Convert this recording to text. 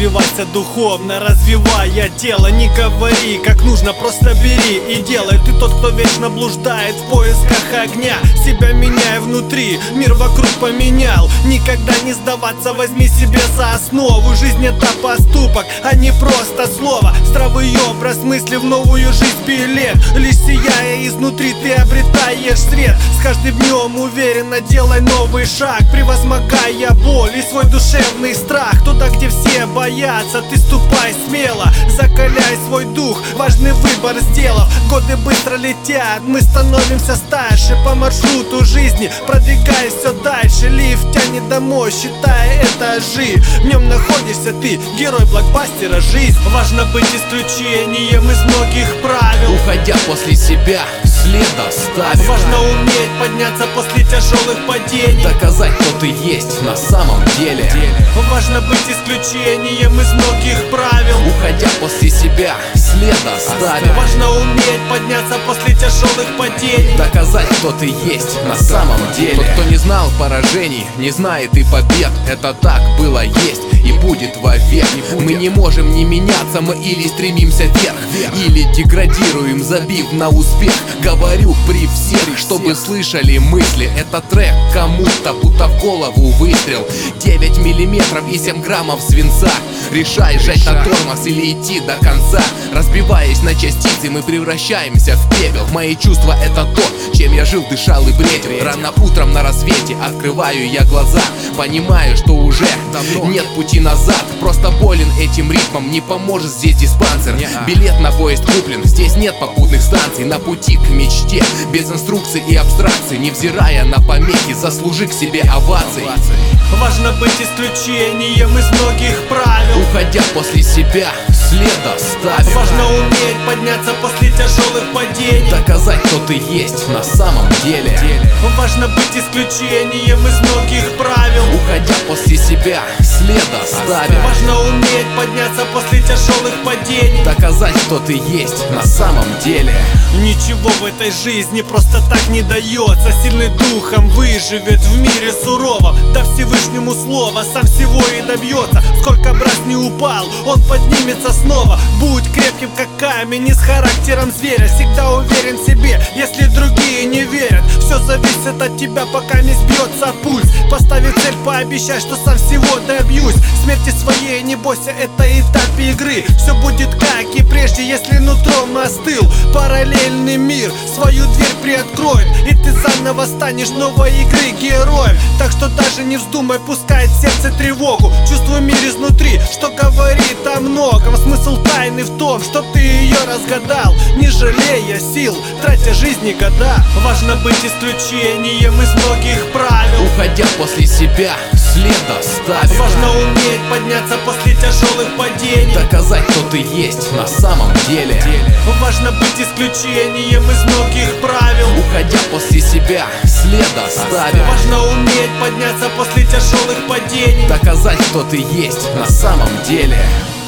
Развивайся духовно, развивая тело. Не говори, как нужно, просто бери и делай. Ты тот, кто вечно блуждает в поисках огня. Себя меняй внутри, мир вокруг поменял. Никогда не сдаваться, возьми себе за основу. Жизнь — это поступок, а не просто слово. Здравый образ мысли в новую жизнь билет. Лишь сияя изнутри, ты обретаешь свет. С каждым днем уверенно делай новый шаг, превозмогая боль и свой душевный страх. Туда, где все боятся, ты ступай смело. Закаляй свой дух, важный выбор сделав. Годы быстро летят, мы становимся старше. По маршруту жизни продвигаясь все дальше. Лифт тянет домой, считая этажи. В нем находишься ты, герой блокбастера жизнь. Важно быть исключением из многих правил. Уходя после себя, след оставив. Важно уметь подняться после тяжелых падений. Доказать, кто ты есть на самом деле. Важно быть исключением из многих правил. Уходя после себя, след оставив. Важно уметь подняться после тяжелых падений. Доказать, кто ты есть на самом деле. Тот, кто не знал поражений, не знает и побед. Это так было, есть и будет вовек. Мы не можем не меняться, мы или стремимся вверх, или деградируем, забив на успех. Говорю при всех, чтобы слышали мысли. Это трек кому-то, будто в голову выстрел. 9 миллиметров и 7 граммов свинца. Решай, жать на тормоз или идти до конца. Разбиваясь на частицы, мы превращаемся в пепел. Мои чувства — это то, чем я жил, дышал и бредил. Рано утром на рассвете открываю я глаза. Понимаю, что уже нет пути назад. Просто болен этим ритмом, не поможет здесь диспансер. Билет на поезд куплен, здесь нет попутных станций. На пути к мечте, без инструкций и абстракций. Невзирая на помехи, заслужи к себе овации. Важно быть исключением из многих правил. Уходя после себя, след оставив. Важно уметь подняться после тяжелых падений. Доказать, кто ты есть на самом деле. Важно быть исключением из многих правил. Уходя после себя, след оставив. Важно уметь подняться после тяжелых падений. Доказать, кто ты есть на самом деле. Ничего в этой жизни просто так не дается. Сильный духом выживет в мире суровом. Да Всевышнему слово, сам всего и добьется. Сколько раз не упал, он поднимется снова. Будь крепким как камень и с характером зверя. Всегда уверен в себе, если другие не верят. Все зависит от тебя, пока не сбьется пульс. Поставив цель, пообещай, что сам всего добьюсь. Смерти своей не бойся, это этап игры. Все будет как и прежде, если нутром остыл. Параллельный мир свою дверь приоткроет, и ты заново станешь новой игры героем. Так что даже не вздумай пускать в сердце тревогу. Чувствуй мир изнутри, что говорит о многом. Смысл тайны в том, что ты ее разгадал, не жалея сил, тратя жизни года. Важно быть исключением из многих правил. Уходя после себя, след оставив. Важно уметь подняться после тяжелых падений. Доказать, кто ты есть на самом деле. Важно быть исключением из многих правил. Уходя после себя, след оставив. Важно уметь подняться после тяжелых падений. Доказать, кто ты есть на самом деле.